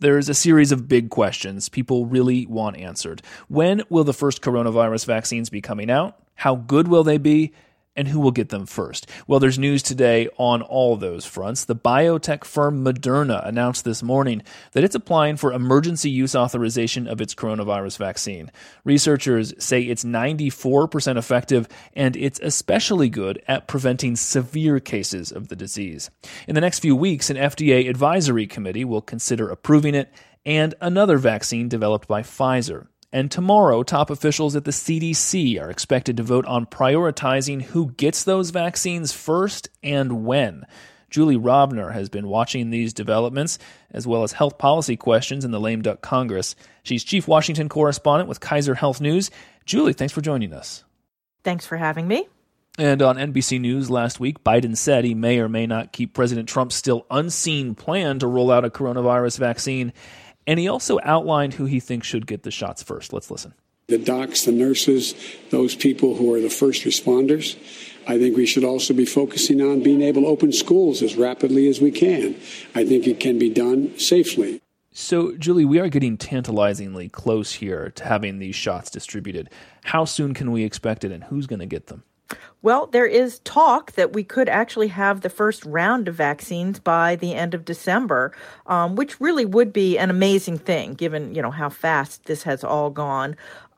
There's a series of big questions people really want answered. When will the first coronavirus vaccines be coming out? How good will they be? And who will get them first? Well, there's news today on all those fronts. The biotech firm Moderna announced this morning that it's applying for emergency use authorization of its coronavirus vaccine. Researchers say it's 94% effective, and it's especially good at preventing severe cases of the disease. In the next few weeks, an FDA advisory committee will consider approving it, and another vaccine developed by Pfizer. And tomorrow, top officials at the CDC are expected to vote on prioritizing who gets those vaccines first and when. Julie Rovner has been watching these developments, as well as health policy questions in the lame duck Congress. She's chief Washington correspondent with Kaiser Health News. Julie, thanks for joining us. Thanks for having me. And on NBC News last week, Biden said he may or may not keep President Trump's still unseen plan to roll out a coronavirus vaccine. And he also outlined who he thinks should get the shots first. Let's listen. The docs, the nurses, those people who are the first responders. I think we should also be focusing on being able to open schools as rapidly as we can. I think it can be done safely. So, Julie, we are getting tantalizingly close here to having these shots distributed. How soon can we expect it, and who's going to get them? Well, there is talk that we could actually have the first round of vaccines by the end of December, which really would be an amazing thing, given, how fast this has all gone.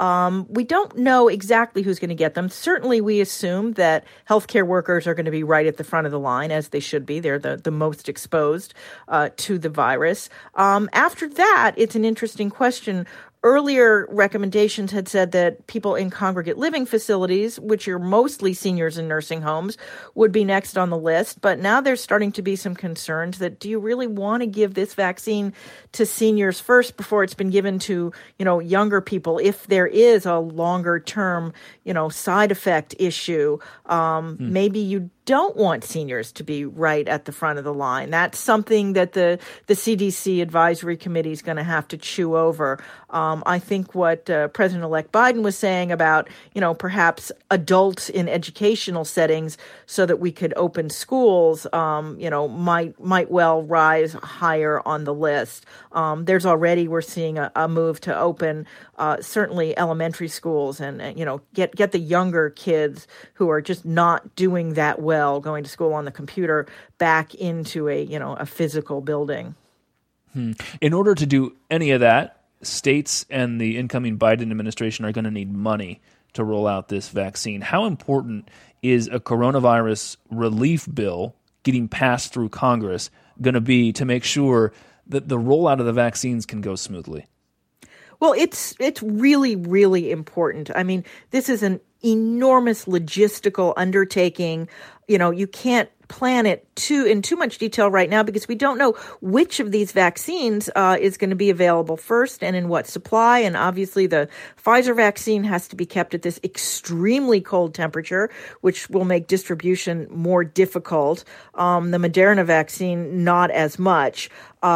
We don't know exactly who's going to get them. Certainly, we assume that healthcare workers are going to be right at the front of the line, as they should be. They're the most exposed to the virus. After that, it's an interesting question. Earlier recommendations had said that people in congregate living facilities, which are mostly seniors in nursing homes, would be next on the list. But now there's starting to be some concerns that do you really want to give this vaccine to seniors first before it's been given to, younger people if there is a longer term, side effect issue? Maybe you don't want seniors to be right at the front of the line. That's something that the CDC advisory committee is going to have to chew over. I think what President-elect Biden was saying about, perhaps adults in educational settings so that we could open schools, might well rise higher on the list. We're seeing a move to open certainly elementary schools and get the younger kids who are just not doing that well going to school on the computer back into a physical building. In order to do any of that, states and the incoming Biden administration are going to need money to roll out this vaccine. How important is a coronavirus relief bill getting passed through Congress going to be to make sure that the rollout of the vaccines can go smoothly? Well, it's really, really important. I mean, this is an enormous logistical undertaking. You can't plan it in too much detail right now because we don't know which of these vaccines is going to be available first and in what supply. And obviously the Pfizer vaccine has to be kept at this extremely cold temperature, which will make distribution more difficult. The Moderna vaccine, not as much.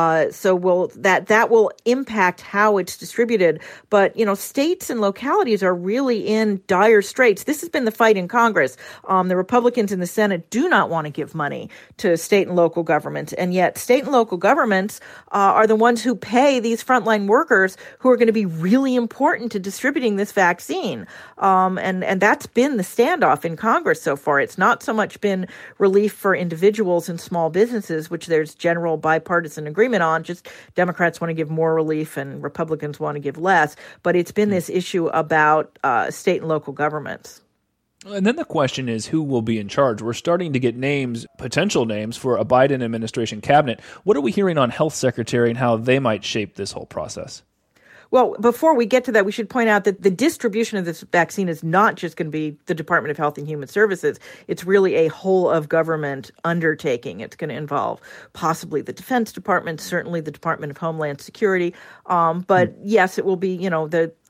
So that will impact how it's distributed. But, states and localities are really in dire straits. This has been the fight in Congress. The Republicans in the Senate do not want to give money to state and local governments. And yet state and local governments are the ones who pay these frontline workers who are going to be really important to distributing this vaccine. And that's been the standoff in Congress so far. It's not so much been relief for individuals and small businesses, which there's general bipartisan agreement on. Just Democrats want to give more relief and Republicans want to give less. But it's been this issue about state and local governments. And then the question is, who will be in charge? We're starting to get potential names for a Biden administration cabinet. What are we hearing on health secretary and how they might shape this whole process? Well, before we get to that, we should point out that the distribution of this vaccine is not just going to be the Department of Health and Human Services. It's really a whole of government undertaking. It's going to involve possibly the Defense Department, certainly the Department of Homeland Security. But yes, it will be,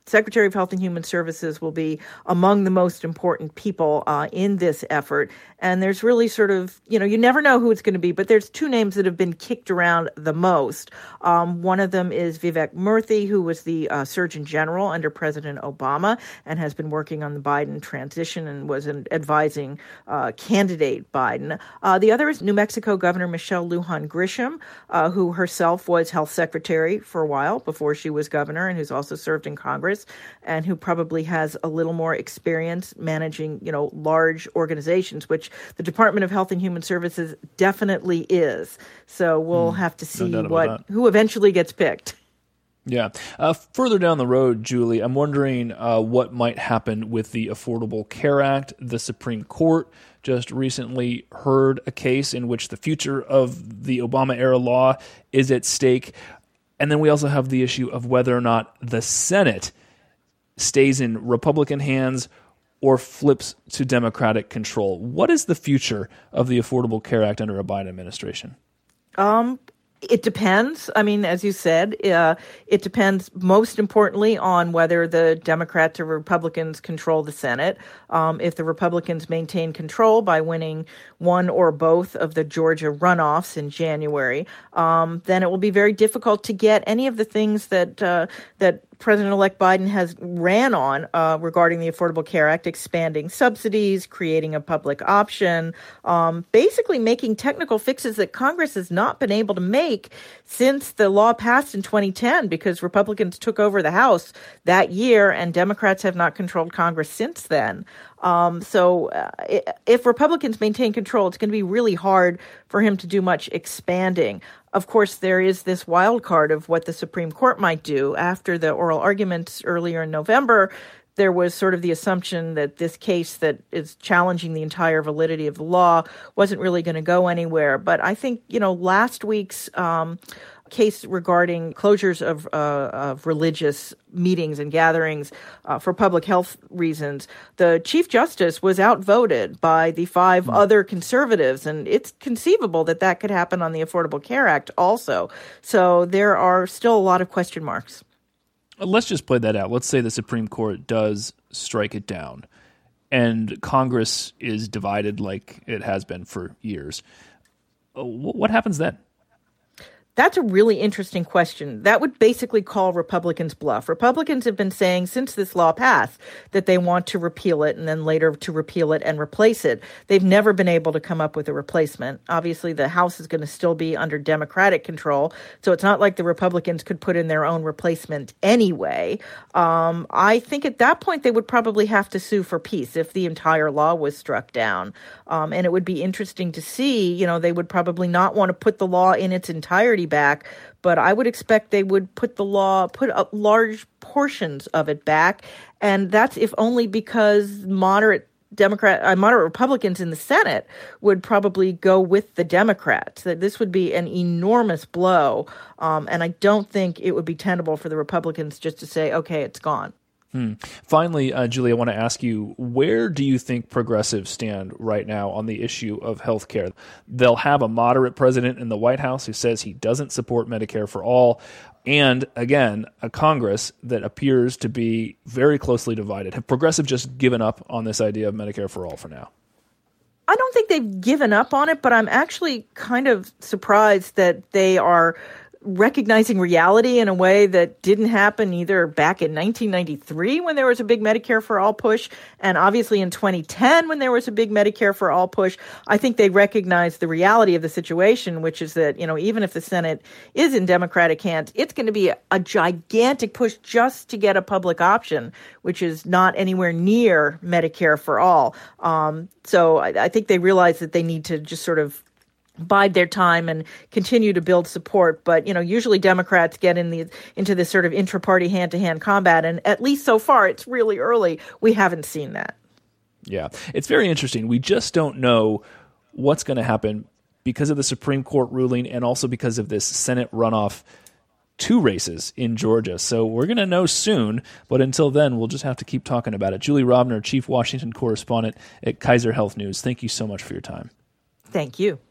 Secretary of Health and Human Services will be among the most important people in this effort. And there's really sort of, you never know who it's going to be, but there's two names that have been kicked around the most. One of them is Vivek Murthy, who was the Surgeon General under President Obama and has been working on the Biden transition and was advising candidate Biden. The other is New Mexico Governor Michelle Lujan Grisham, who herself was health secretary for a while before she was governor and who's also served in Congress and who probably has a little more experience managing, large organizations, which the Department of Health and Human Services definitely is. So we'll have to see who eventually gets picked. Yeah. Further down the road, Julie, I'm wondering what might happen with the Affordable Care Act. The Supreme Court just recently heard a case in which the future of the Obama-era law is at stake. And then we also have the issue of whether or not the Senate stays in Republican hands or flips to Democratic control. What is the future of the Affordable Care Act under a Biden administration? It depends. I mean, as you said, it depends most importantly on whether the Democrats or Republicans control the Senate. If the Republicans maintain control by winning one or both of the Georgia runoffs in January, then it will be very difficult to get any of the things that President-elect Biden has ran on regarding the Affordable Care Act, expanding subsidies, creating a public option, basically making technical fixes that Congress has not been able to make since the law passed in 2010 because Republicans took over the House that year and Democrats have not controlled Congress since then. So if Republicans maintain control, it's going to be really hard for him to do much expanding. Of course, there is this wild card of what the Supreme Court might do. After the oral arguments earlier in November, there was sort of the assumption that this case that is challenging the entire validity of the law wasn't really going to go anywhere. But I think, last week's case regarding closures of religious meetings and gatherings for public health reasons, the Chief Justice was outvoted by the five other conservatives, and it's conceivable that that could happen on the Affordable Care Act also. So there are still a lot of question marks. Let's just play that out. Let's say the Supreme Court does strike it down and Congress is divided like it has been for years. What happens then? That's a really interesting question. That would basically call Republicans bluff. Republicans have been saying since this law passed that they want to repeal it and then later to repeal it and replace it. They've never been able to come up with a replacement. Obviously, the House is going to still be under Democratic control, so it's not like the Republicans could put in their own replacement anyway. I think at that point they would probably have to sue for peace if the entire law was struck down. And it would be interesting to see, they would probably not want to put the law in its entirety back, but I would expect they would put up large portions of it back, and that's if only because moderate Republicans in the Senate would probably go with the Democrats. That this would be an enormous blow, and I don't think it would be tenable for the Republicans just to say, okay, it's gone. Finally, Julie, I want to ask you, where do you think progressives stand right now on the issue of health care? They'll have a moderate president in the White House who says he doesn't support Medicare for all, and again, a Congress that appears to be very closely divided. Have progressives just given up on this idea of Medicare for all for now? I don't think they've given up on it, but I'm actually kind of surprised that they are recognizing reality in a way that didn't happen either back in 1993 when there was a big Medicare for all push, and obviously in 2010 when there was a big Medicare for all push. I think they recognize the reality of the situation, which is that, even if the Senate is in Democratic hands, it's going to be a gigantic push just to get a public option, which is not anywhere near Medicare for all. So I think they realize that they need to just sort of bide their time and continue to build support. But, usually Democrats get into this sort of intra-party hand-to-hand combat. And at least so far, it's really early. We haven't seen that. Yeah, it's very interesting. We just don't know what's going to happen because of the Supreme Court ruling and also because of this Senate runoff 2 races in Georgia. So we're going to know soon. But until then, we'll just have to keep talking about it. Julie Rovner, Chief Washington Correspondent at Kaiser Health News. Thank you so much for your time. Thank you.